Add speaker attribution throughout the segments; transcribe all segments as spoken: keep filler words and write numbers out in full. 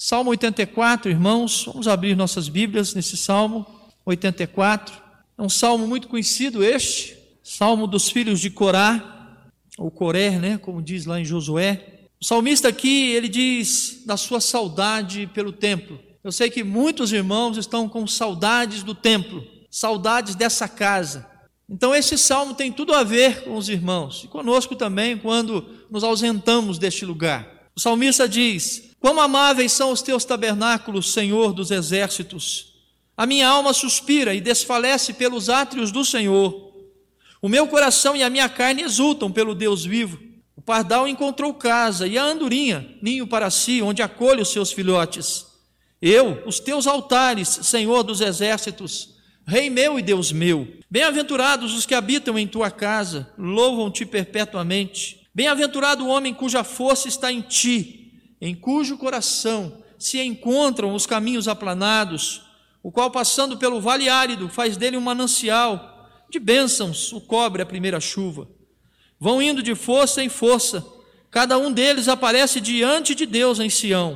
Speaker 1: Salmo oitenta e quatro, irmãos, vamos abrir nossas Bíblias nesse Salmo oitenta e quatro. É um salmo muito conhecido este, Salmo dos filhos de Corá, ou Coré, né, como diz lá em Josué. O salmista aqui, ele diz da sua saudade pelo templo. Eu sei que muitos irmãos estão com saudades do templo, saudades dessa casa. Então esse salmo tem tudo a ver com os irmãos, e conosco também quando nos ausentamos deste lugar. O salmista diz: quão amáveis são os teus tabernáculos, Senhor dos exércitos! A minha alma suspira e desfalece pelos átrios do Senhor. O meu coração e a minha carne exultam pelo Deus vivo. O pardal encontrou casa, e a andorinha, ninho para si, onde acolhe os seus filhotes. Eu, os teus altares, Senhor dos exércitos, Rei meu e Deus meu. Bem-aventurados os que habitam em tua casa, louvam-te perpetuamente. Bem-aventurado o homem cuja força está em ti, em cujo coração se encontram os caminhos aplanados, o qual, passando pelo vale árido, faz dele um manancial de bênçãos, o cobre a primeira chuva. Vão indo de força em força, cada um deles aparece diante de Deus em Sião.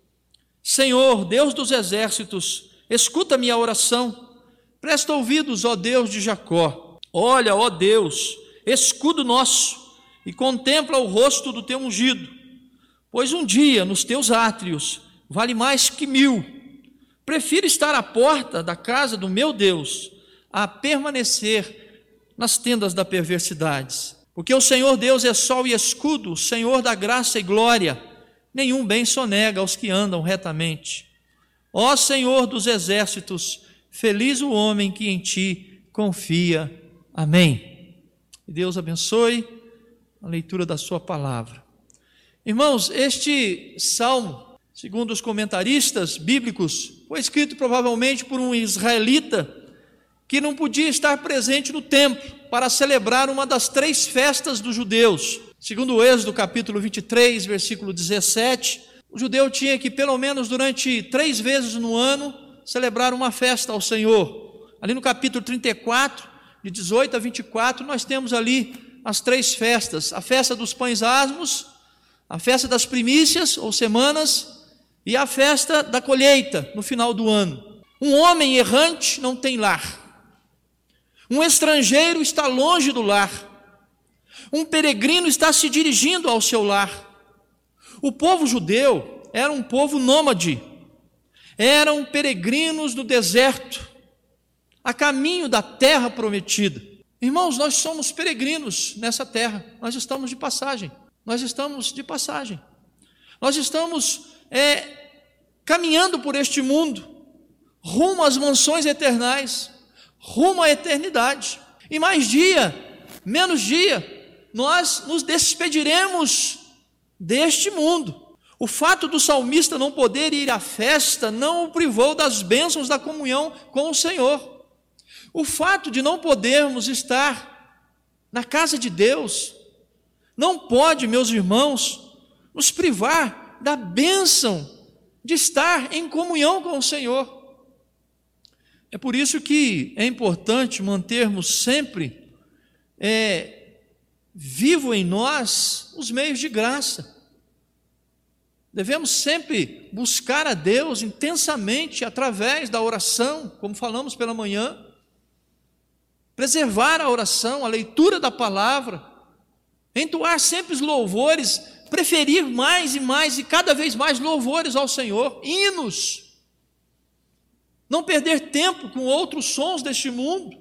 Speaker 1: Senhor, Deus dos exércitos, escuta minha oração. Presta ouvidos, ó Deus de Jacó. Olha, ó Deus, escudo nosso, e contempla o rosto do teu ungido. Pois um dia nos teus átrios vale mais que mil. Prefiro estar à porta da casa do meu Deus a permanecer nas tendas da perversidade. Porque o Senhor Deus é sol e escudo, Senhor da graça e glória. Nenhum bem sonega aos que andam retamente. Ó Senhor dos exércitos, feliz o homem que em ti confia. Amém. Que Deus abençoe a leitura da sua palavra. Irmãos, este salmo, segundo os comentaristas bíblicos, foi escrito provavelmente por um israelita que não podia estar presente no templo para celebrar uma das três festas dos judeus. Segundo o Êxodo capítulo vinte e três, versículo dezessete, o judeu tinha que pelo menos durante três vezes no ano celebrar uma festa ao Senhor. Ali no capítulo trinta e quatro, de dezoito a vinte e quatro, nós temos ali as três festas: a festa dos pães asmos, a festa das primícias ou semanas e a festa da colheita no final do ano. Um homem errante não tem lar. Um estrangeiro está longe do lar. Um peregrino está se dirigindo ao seu lar. O povo judeu era um povo nômade. Eram peregrinos do deserto, a caminho da terra prometida. Irmãos, nós somos peregrinos nessa terra. Nós estamos de passagem. Nós estamos de passagem. Nós estamos é, caminhando por este mundo, rumo às mansões eternais, rumo à eternidade. E mais dia, menos dia, nós nos despediremos deste mundo. O fato do salmista não poder ir à festa não o privou das bênçãos da comunhão com o Senhor. O fato de não podermos estar na casa de Deus não pode, meus irmãos, nos privar da bênção de estar em comunhão com o Senhor. É por isso que é importante mantermos sempre é, vivo em nós os meios de graça. Devemos sempre buscar a Deus intensamente através da oração, como falamos pela manhã, preservar a oração, a leitura da palavra, entoar sempre os louvores, preferir mais e mais e cada vez mais louvores ao Senhor, hinos. Não perder tempo com outros sons deste mundo,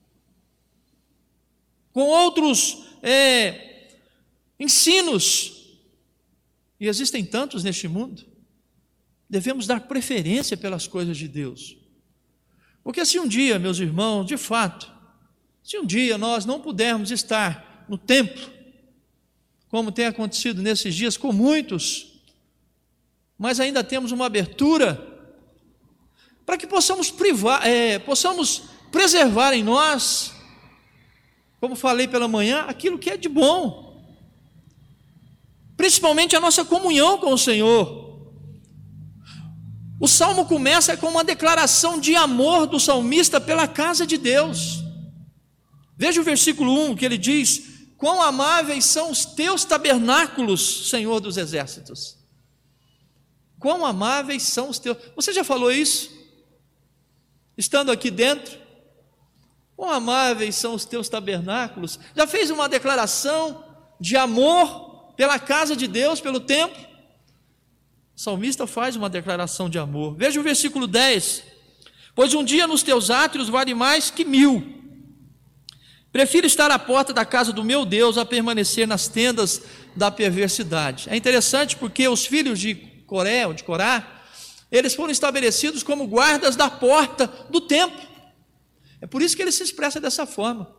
Speaker 1: com outros é, ensinos. E existem tantos neste mundo. Devemos dar preferência pelas coisas de Deus. Porque se um dia, meus irmãos, de fato, se um dia nós não pudermos estar no templo, como tem acontecido nesses dias com muitos, mas ainda temos uma abertura para que possamos privar, é, possamos preservar em nós, como falei pela manhã, aquilo que é de bom, principalmente a nossa comunhão com o Senhor. O salmo começa com uma declaração de amor do salmista pela casa de Deus. Veja o versículo um, que ele diz: quão amáveis são os teus tabernáculos, Senhor dos exércitos. Quão amáveis são os teus... Você já falou isso? Estando aqui dentro? Quão amáveis são os teus tabernáculos? Já fez uma declaração de amor pela casa de Deus, pelo templo? O salmista faz uma declaração de amor. Veja o versículo dez. Pois um dia nos teus átrios vale mais que mil. Prefiro estar à porta da casa do meu Deus a permanecer nas tendas da perversidade. É interessante porque os filhos de Coré, ou de Corá, eles foram estabelecidos como guardas da porta do templo. É por isso que ele se expressa dessa forma.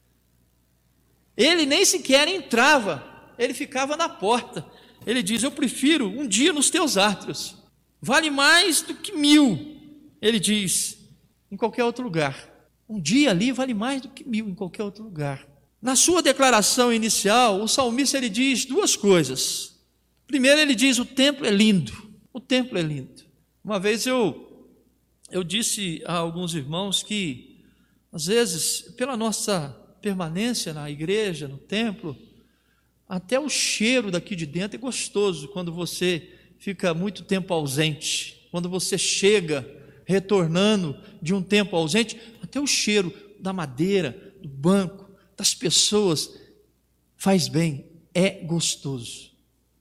Speaker 1: Ele nem sequer entrava, ele ficava na porta. Ele diz: eu prefiro um dia nos teus átrios, vale mais do que mil, ele diz, em qualquer outro lugar. Um dia ali vale mais do que mil em qualquer outro lugar. Na sua declaração inicial, o salmista ele diz duas coisas. Primeiro ele diz: o templo é lindo, o templo é lindo. Uma vez eu, eu disse a alguns irmãos que, às vezes, pela nossa permanência na igreja, no templo, até o cheiro daqui de dentro é gostoso quando você fica muito tempo ausente, quando você chega retornando de um tempo ausente, até o cheiro da madeira, do banco, das pessoas, faz bem, é gostoso.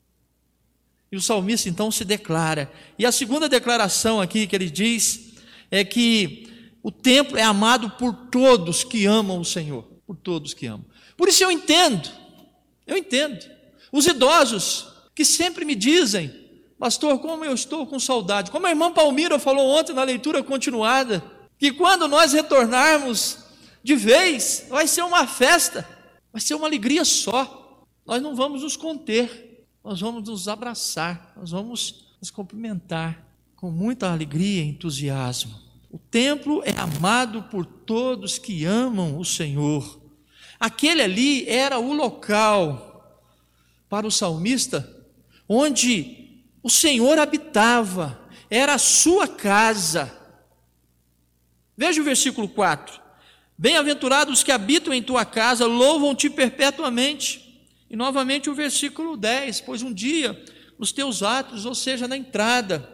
Speaker 1: E o salmista então se declara, e a segunda declaração aqui que ele diz, é que o templo é amado por todos que amam o Senhor, por todos que amam. Por isso eu entendo, eu entendo, os idosos que sempre me dizem: pastor, como eu estou com saudade. Como a irmã Palmira falou ontem na leitura continuada, que quando nós retornarmos de vez, vai ser uma festa, vai ser uma alegria só. Nós não vamos nos conter, nós vamos nos abraçar, nós vamos nos cumprimentar com muita alegria e entusiasmo. O templo é amado por todos que amam o Senhor. Aquele ali era o local para o salmista onde o Senhor habitava, era a sua casa. Veja o versículo quatro. Bem-aventurados que habitam em tua casa, louvam-te perpetuamente. E novamente o versículo dez. Pois um dia, nos teus atos, ou seja, na entrada,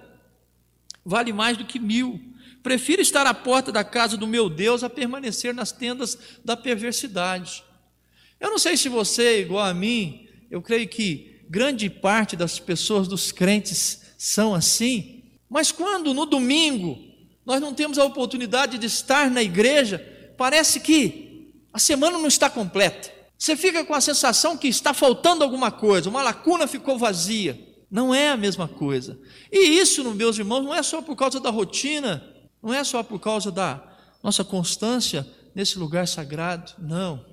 Speaker 1: vale mais do que mil. Prefiro estar à porta da casa do meu Deus a permanecer nas tendas da perversidade. Eu não sei se você é igual a mim, eu creio que grande parte das pessoas, dos crentes, são assim, mas quando no domingo nós não temos a oportunidade de estar na igreja, parece que a semana não está completa. Você fica com a sensação que está faltando alguma coisa, uma lacuna ficou vazia. Não é a mesma coisa. E isso, meus irmãos, não é só por causa da rotina, não é só por causa da nossa constância nesse lugar sagrado, não.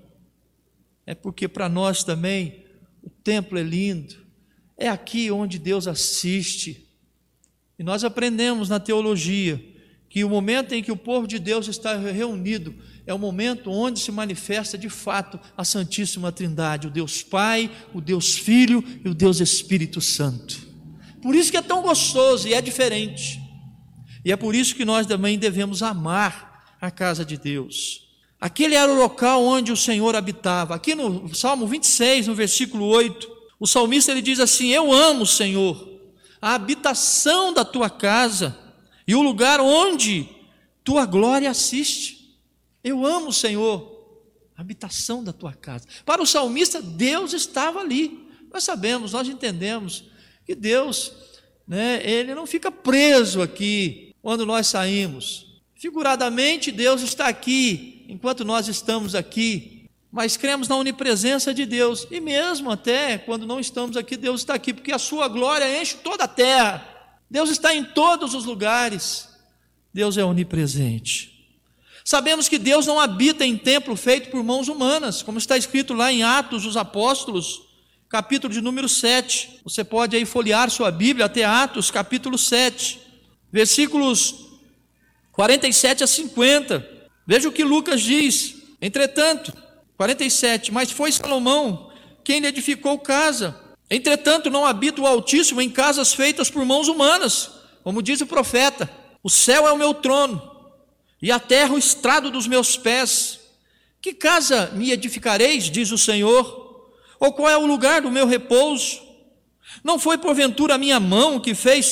Speaker 1: É porque para nós também o templo é lindo, é aqui onde Deus assiste. E nós aprendemos na teologia que o momento em que o povo de Deus está reunido é o momento onde se manifesta de fato a Santíssima Trindade, o Deus Pai, o Deus Filho e o Deus Espírito Santo. Por isso que é tão gostoso e é diferente. E é por isso que nós também devemos amar a casa de Deus. Aquele era o local onde o Senhor habitava. Aqui no Salmo vinte e seis, no versículo oito, o salmista ele diz assim: eu amo, Senhor, a habitação da tua casa e o lugar onde tua glória assiste. Eu amo, Senhor, a habitação da tua casa. Para o salmista, Deus estava ali. Nós sabemos, nós entendemos que Deus, né, ele não fica preso aqui quando nós saímos. Figuradamente, Deus está aqui enquanto nós estamos aqui, mas cremos na onipresença de Deus, e mesmo até quando não estamos aqui, Deus está aqui, porque a sua glória enche toda a terra. Deus está em todos os lugares, Deus é onipresente. Sabemos que Deus não habita em templo feito por mãos humanas, como está escrito lá em Atos dos Apóstolos, capítulo de número sete. Você pode aí folhear sua Bíblia até Atos, capítulo sete, versículos quarenta e sete a cinquenta. Veja o que Lucas diz. Entretanto, quarenta e sete, mas foi Salomão quem lhe edificou casa. Entretanto, não habita o Altíssimo em casas feitas por mãos humanas, como diz o profeta: o céu é o meu trono, e a terra o estrado dos meus pés. Que casa me edificareis, diz o Senhor? Ou qual é o lugar do meu repouso? Não foi porventura a minha mão que fez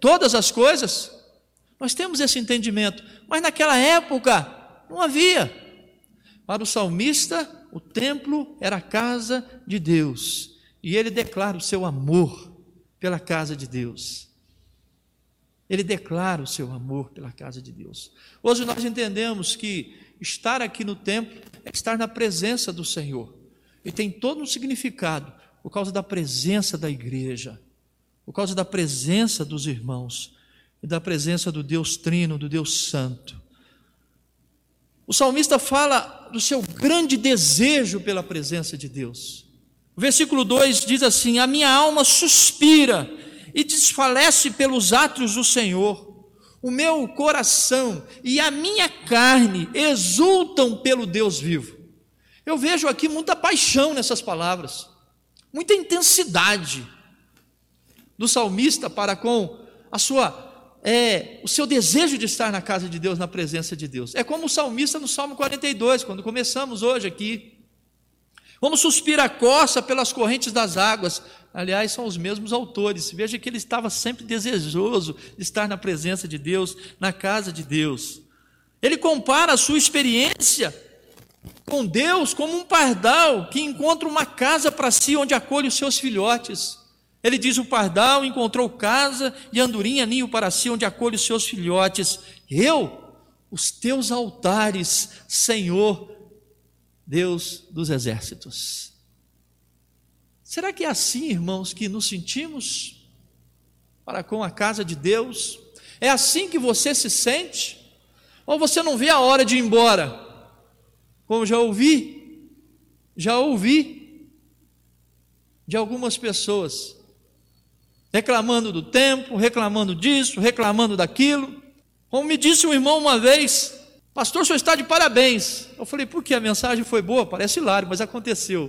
Speaker 1: todas as coisas. Nós temos esse entendimento, mas naquela época não havia. Para o salmista, o templo era a casa de Deus, e ele declara o seu amor pela casa de Deus. Ele declara o seu amor pela casa de Deus. Hoje nós entendemos que estar aqui no templo é estar na presença do Senhor, e tem todo um significado por causa da presença da igreja, por causa da presença dos irmãos, e da presença do Deus Trino, do Deus Santo. O salmista fala do seu grande desejo pela presença de Deus. O versículo dois diz assim: a minha alma suspira e desfalece pelos átrios do Senhor, o meu coração e a minha carne exultam pelo Deus vivo. Eu vejo aqui muita paixão nessas palavras, muita intensidade do salmista para com a sua É, o seu desejo de estar na casa de Deus, na presença de Deus. É como o salmista no Salmo quarenta e dois, quando começamos hoje aqui. Como suspira a corça pelas correntes das águas. Aliás, são os mesmos autores. Veja que ele estava sempre desejoso de estar na presença de Deus, na casa de Deus. Ele compara a sua experiência com Deus como um pardal que encontra uma casa para si, onde acolhe os seus filhotes. Ele diz: o pardal encontrou casa e andorinha ninho para si, onde acolhe os seus filhotes. Eu, os teus altares, Senhor, Deus dos exércitos. Será que é assim, irmãos, que nos sentimos para com a casa de Deus? É assim que você se sente? Ou você não vê a hora de ir embora? Como já ouvi, já ouvi de algumas pessoas reclamando do tempo, reclamando disso, reclamando daquilo. Como me disse um irmão uma vez: pastor, o senhor está de parabéns. Eu falei: por que? A mensagem foi boa? Parece hilário, mas aconteceu.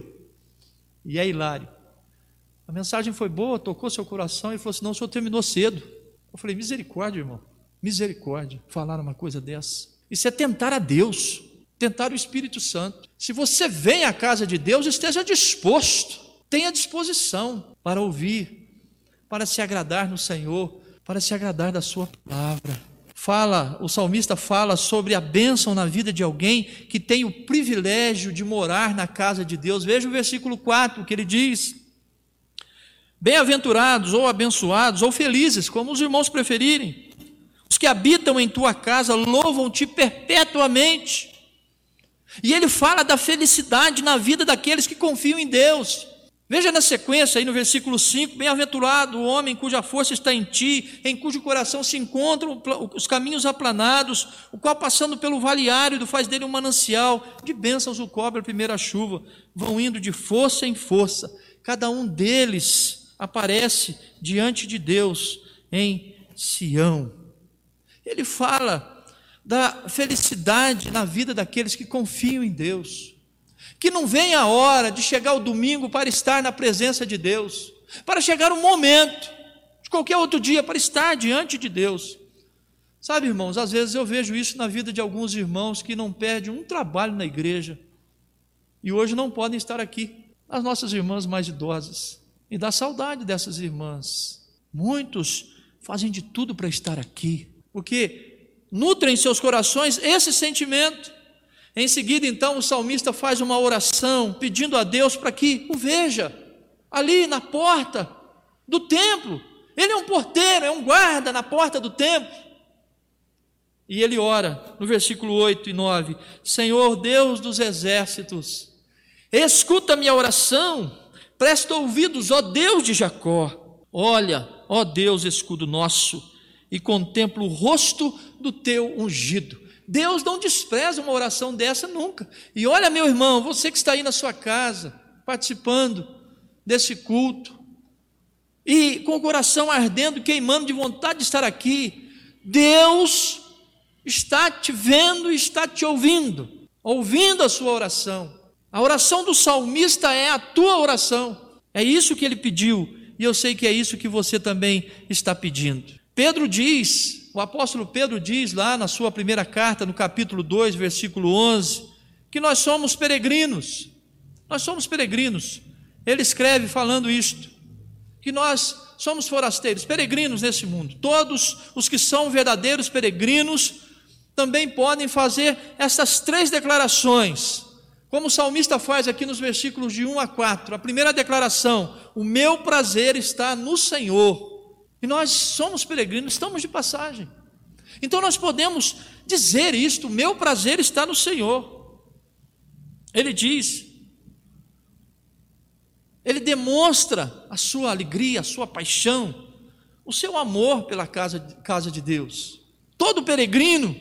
Speaker 1: E é hilário. A mensagem foi boa, tocou seu coração. E falou assim: não, o senhor terminou cedo. Eu falei: misericórdia, irmão, misericórdia, falar uma coisa dessa. Isso é tentar a Deus, tentar o Espírito Santo. Se você vem à casa de Deus, esteja disposto, tenha disposição para ouvir, para se agradar no Senhor, para se agradar da sua palavra. Fala, o salmista fala sobre a bênção na vida de alguém que tem o privilégio de morar na casa de Deus. Veja o versículo quatro, que ele diz: bem-aventurados, ou abençoados, ou felizes, como os irmãos preferirem, os que habitam em tua casa louvam-te perpetuamente. E ele fala da felicidade na vida daqueles que confiam em Deus. Veja na sequência aí no versículo cinco: bem-aventurado o homem cuja força está em ti, em cujo coração se encontram os caminhos aplanados, o qual passando pelo vale árido faz dele um manancial, de bênçãos o cobre a primeira chuva, vão indo de força em força, cada um deles aparece diante de Deus em Sião. Ele fala da felicidade na vida daqueles que confiam em Deus, que não vem a hora de chegar o domingo para estar na presença de Deus, para chegar o momento de qualquer outro dia para estar diante de Deus. Sabe, irmãos, às vezes eu vejo isso na vida de alguns irmãos que não perdem um trabalho na igreja e hoje não podem estar aqui, as nossas irmãs mais idosas, e dá saudade dessas irmãs. Muitos fazem de tudo para estar aqui, porque nutrem em seus corações esse sentimento. Em seguida, então, o salmista faz uma oração pedindo a Deus para que o veja ali na porta do templo. Ele é um porteiro, é um guarda na porta do templo. E ele ora no versículo oito e nove: Senhor Deus dos exércitos, escuta minha oração, presta ouvidos, ó Deus de Jacó. Olha, ó Deus, escudo nosso, e contempla o rosto do teu ungido. Deus não despreza uma oração dessa nunca. E olha, meu irmão, você que está aí na sua casa, participando desse culto, e com o coração ardendo, queimando de vontade de estar aqui, Deus está te vendo e está te ouvindo, ouvindo a sua oração. A oração do salmista é a tua oração. É isso que ele pediu, e eu sei que é isso que você também está pedindo. Pedro diz, o apóstolo Pedro diz lá na sua primeira carta, no capítulo dois, versículo onze, que nós somos peregrinos, nós somos peregrinos. Ele escreve falando isto, que nós somos forasteiros, peregrinos nesse mundo. Todos os que são verdadeiros peregrinos também podem fazer essas três declarações, como o salmista faz aqui nos versículos de um a quatro. A primeira declaração: o meu prazer está no Senhor. E nós somos peregrinos, estamos de passagem. Então nós podemos dizer isto: o meu prazer está no Senhor. Ele diz, ele demonstra a sua alegria, a sua paixão, o seu amor pela casa, casa de Deus. Todo peregrino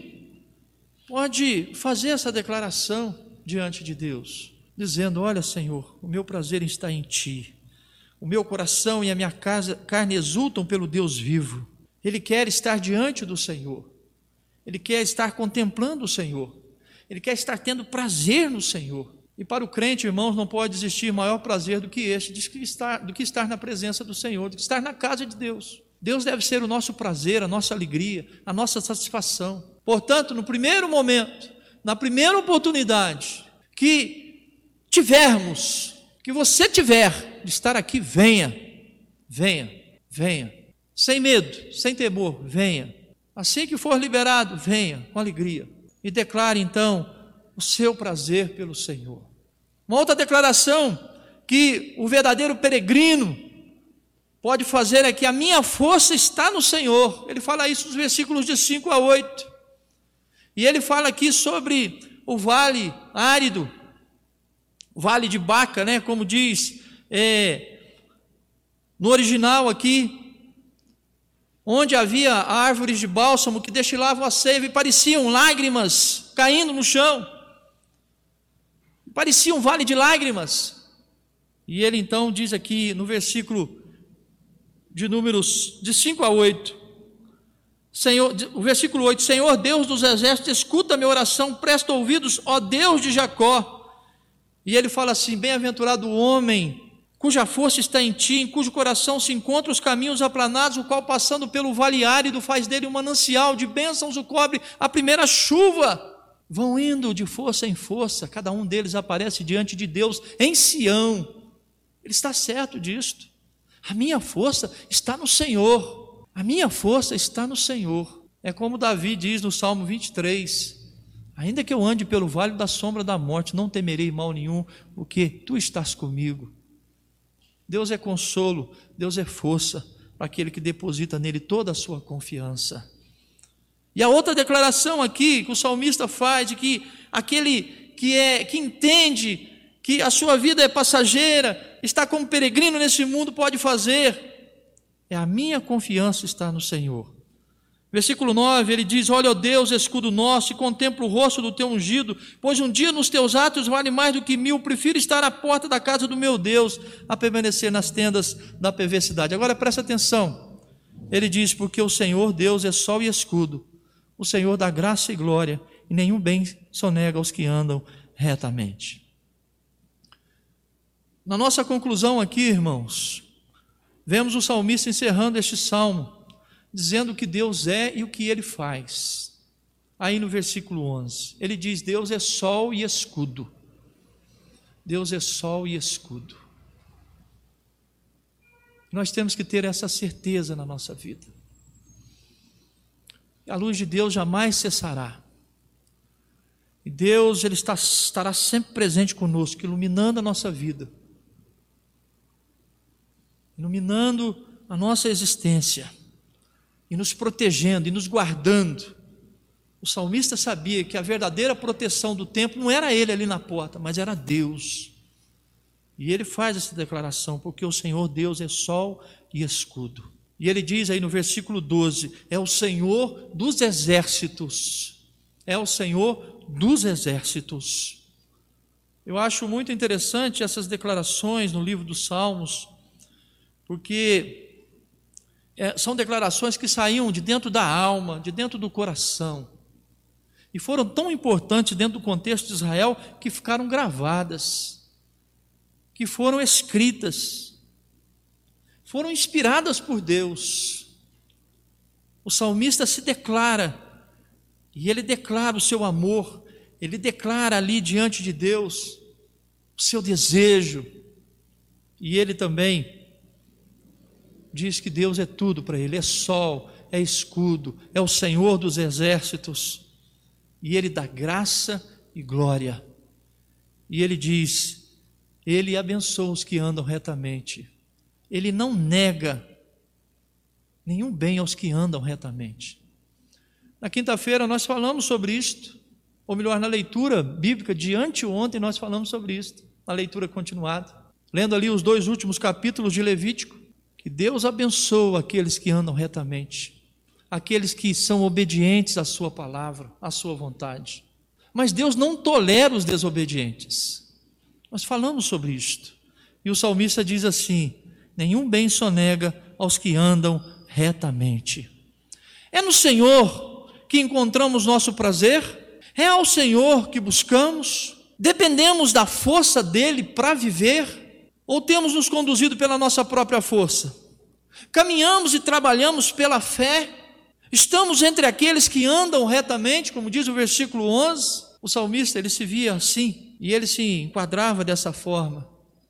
Speaker 1: pode fazer essa declaração diante de Deus, dizendo: olha, Senhor, o meu prazer está em Ti, o meu coração e a minha casa, carne exultam pelo Deus vivo. Ele quer estar diante do Senhor, ele quer estar contemplando o Senhor, ele quer estar tendo prazer no Senhor. E para o crente, irmãos, não pode existir maior prazer do que este, de que estar, do que estar na presença do Senhor, do que estar na casa de Deus. Deus deve ser o nosso prazer, a nossa alegria, a nossa satisfação. Portanto, no primeiro momento, na primeira oportunidade que tivermos, que você tiver de estar aqui, venha, venha, venha, sem medo, sem temor, venha. Assim que for liberado, venha com alegria e declare então o seu prazer pelo Senhor. Uma outra declaração que o verdadeiro peregrino pode fazer é que a minha força está no Senhor. Ele fala isso nos versículos de cinco a oito. E ele fala aqui sobre o vale árido, o vale de Baca, né? Como diz é, no original aqui, onde havia árvores de bálsamo que destilavam a seiva e pareciam lágrimas caindo no chão. Parecia um vale de lágrimas. E ele então diz aqui no versículo de números de cinco a oito, Senhor, o versículo oito: Senhor Deus dos exércitos, escuta a minha oração, presta ouvidos, ó Deus de Jacó. E ele fala assim: bem-aventurado o homem cuja força está em ti, em cujo coração se encontram os caminhos aplanados, o qual passando pelo vale árido faz dele um manancial, de bênçãos o cobre a primeira chuva. Vão indo de força em força, cada um deles aparece diante de Deus em Sião. Ele está certo disto. A minha força está no Senhor, a minha força está no Senhor. É como Davi diz no Salmo vinte e três: ainda que eu ande pelo vale da sombra da morte, não temerei mal nenhum, porque Tu estás comigo. Deus é consolo, Deus é força para aquele que deposita nele toda a sua confiança. E a outra declaração aqui que o salmista faz, de que aquele que, é, que entende que a sua vida é passageira, está como peregrino nesse mundo, pode fazer, é: a minha confiança está no Senhor. Versículo nove, ele diz: olha, ó Deus, escudo nosso, e contempla o rosto do Teu ungido, pois um dia nos Teus atos vale mais do que mil, prefiro estar à porta da casa do meu Deus, a permanecer nas tendas da perversidade. Agora presta atenção, ele diz: porque o Senhor Deus é sol e escudo, o Senhor dá graça e glória, e nenhum bem sonega aos que andam retamente. Na nossa conclusão aqui, irmãos, vemos o salmista encerrando este salmo, dizendo o que Deus é e o que Ele faz. Aí no versículo onze, ele diz: Deus é sol e escudo. Deus é sol e escudo. Nós temos que ter essa certeza na nossa vida. A luz de Deus jamais cessará. E Deus, Ele está, estará sempre presente conosco, iluminando a nossa vida, iluminando a nossa existência, e nos protegendo, e nos guardando. O salmista sabia que a verdadeira proteção do templo não era ele ali na porta, mas era Deus. E ele faz essa declaração: porque o Senhor Deus é sol e escudo. E ele diz aí no versículo doze: é o Senhor dos exércitos, é o Senhor dos exércitos. Eu acho muito interessante essas declarações no livro dos Salmos, porque é, são declarações que saíam de dentro da alma, de dentro do coração, e foram tão importantes dentro do contexto de Israel, que ficaram gravadas, que foram escritas, foram inspiradas por Deus. O salmista se declara, e ele declara o seu amor, ele declara ali diante de Deus o seu desejo, e ele também diz que Deus é tudo para ele, é sol, é escudo, é o Senhor dos exércitos, e Ele dá graça e glória. E Ele diz, Ele abençoa os que andam retamente, Ele não nega nenhum bem aos que andam retamente. Na quinta-feira nós falamos sobre isto, ou melhor, na leitura bíblica de anteontem nós falamos sobre isto, na leitura continuada, lendo ali os dois últimos capítulos de Levítico, que Deus abençoa aqueles que andam retamente, aqueles que são obedientes à sua palavra, à sua vontade. Mas Deus não tolera os desobedientes. Nós falamos sobre isto. E o salmista diz assim, nenhum bem sonega aos que andam retamente. É no Senhor que encontramos nosso prazer? É ao Senhor que buscamos? Dependemos da força dEle para viver? Ou temos nos conduzido pela nossa própria força? Caminhamos e trabalhamos pela fé? Estamos entre aqueles que andam retamente, como diz o versículo onze? O salmista, ele se via assim, e ele se enquadrava dessa forma.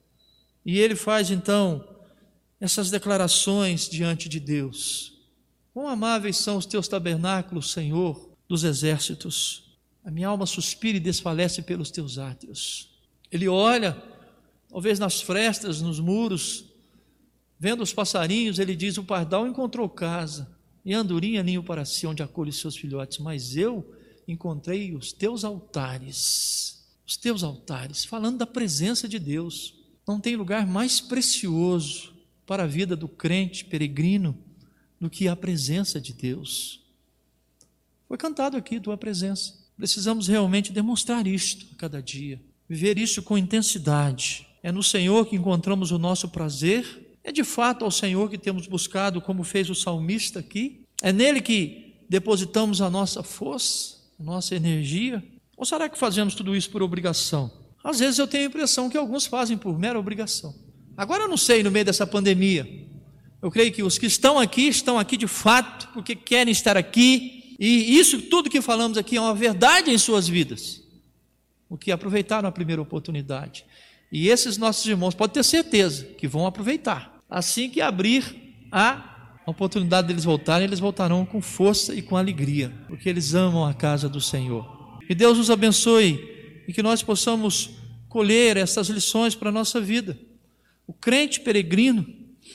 Speaker 1: E ele faz então essas declarações diante de Deus. Quão amáveis são os teus tabernáculos, Senhor dos exércitos. A minha alma suspira e desfalece pelos teus átrios. Ele olha, talvez nas frestas, nos muros, vendo os passarinhos, ele diz, o pardal encontrou casa, e a andorinha ninho para si, onde acolhe os seus filhotes, mas eu encontrei os teus altares, os teus altares, falando da presença de Deus. Não tem lugar mais precioso para a vida do crente peregrino do que a presença de Deus. Foi cantado aqui, tua presença. Precisamos realmente demonstrar isto a cada dia, viver isso com intensidade. É no Senhor que encontramos o nosso prazer, é de fato ao Senhor que temos buscado, como fez o salmista aqui, é nele que depositamos a nossa força, a nossa energia, ou será que fazemos tudo isso por obrigação? Às vezes eu tenho a impressão que alguns fazem por mera obrigação. Agora eu não sei, no meio dessa pandemia, eu creio que os que estão aqui, estão aqui de fato, porque querem estar aqui, e isso tudo que falamos aqui é uma verdade em suas vidas, o que aproveitaram a primeira oportunidade. E esses nossos irmãos, pode ter certeza, que vão aproveitar. Assim que abrir a oportunidade deles voltarem, eles voltarão com força e com alegria, porque eles amam a casa do Senhor. Que Deus nos abençoe e que nós possamos colher essas lições para a nossa vida. O crente peregrino,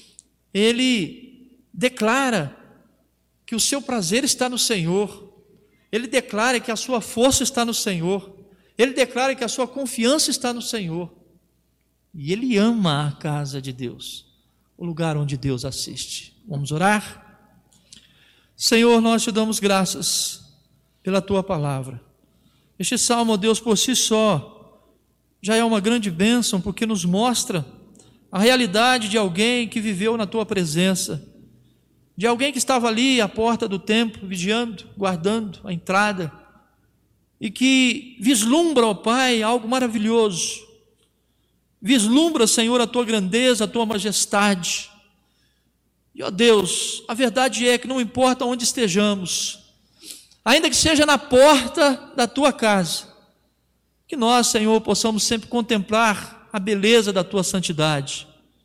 Speaker 1: ele declara que o seu prazer está no Senhor, ele declara que a sua força está no Senhor, ele declara que a sua confiança está no Senhor, e ele ama a casa de Deus, o lugar onde Deus assiste. Vamos orar? Senhor, nós te damos graças pela tua palavra. Este salmo, ó Deus, por si só, já é uma grande bênção, porque nos mostra a realidade de alguém que viveu na tua presença, de alguém que estava ali à porta do templo, vigiando, guardando a entrada, e que vislumbra, ó Pai, algo maravilhoso. Vislumbra, Senhor, a tua grandeza, a tua majestade. E, ó Deus, a verdade é que não importa onde estejamos, ainda que seja na porta da tua casa, que nós, Senhor, possamos sempre contemplar a beleza da tua santidade,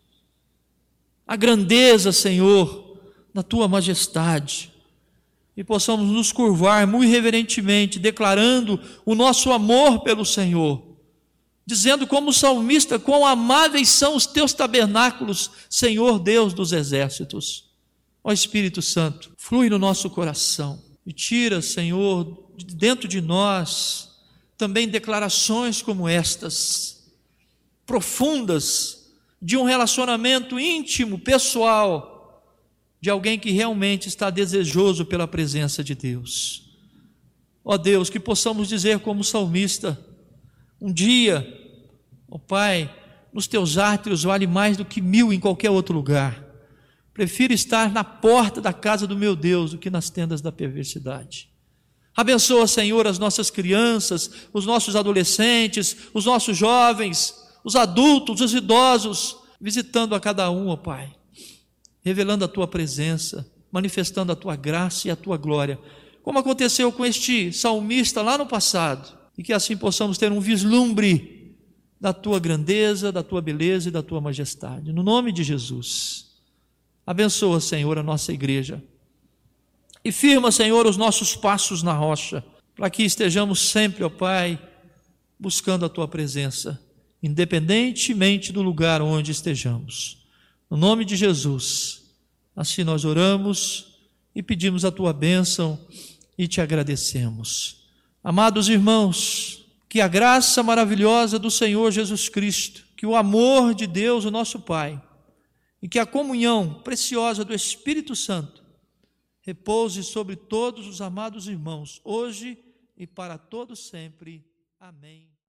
Speaker 1: a grandeza, Senhor, da tua majestade, e possamos nos curvar muito reverentemente, declarando o nosso amor pelo Senhor, dizendo como o salmista, quão amáveis são os teus tabernáculos, Senhor Deus dos exércitos. Ó Espírito Santo, flui no nosso coração e tira, Senhor, de dentro de nós também declarações como estas, profundas, de um relacionamento íntimo, pessoal, de alguém que realmente está desejoso pela presença de Deus. Ó Deus, que possamos dizer como salmista, um dia, ó Pai, nos teus átrios vale mais do que mil em qualquer outro lugar. Prefiro estar na porta da casa do meu Deus do que nas tendas da perversidade. Abençoa, Senhor, as nossas crianças, os nossos adolescentes, os nossos jovens, os adultos, os idosos, visitando a cada um, ó Pai, revelando a tua presença, manifestando a tua graça e a tua glória, como aconteceu com este salmista lá no passado, e que assim possamos ter um vislumbre da tua grandeza, da tua beleza e da tua majestade. No nome de Jesus. Abençoa, Senhor, a nossa igreja. E firma, Senhor, os nossos passos na rocha, para que estejamos sempre, ó Pai, buscando a Tua presença, independentemente do lugar onde estejamos. No nome de Jesus, assim nós oramos e pedimos a Tua bênção e te agradecemos. Amados irmãos, que a graça maravilhosa do Senhor Jesus Cristo, que o amor de Deus, o nosso Pai, e que a comunhão preciosa do Espírito Santo repouse sobre todos os amados irmãos, hoje e para todos sempre. Amém.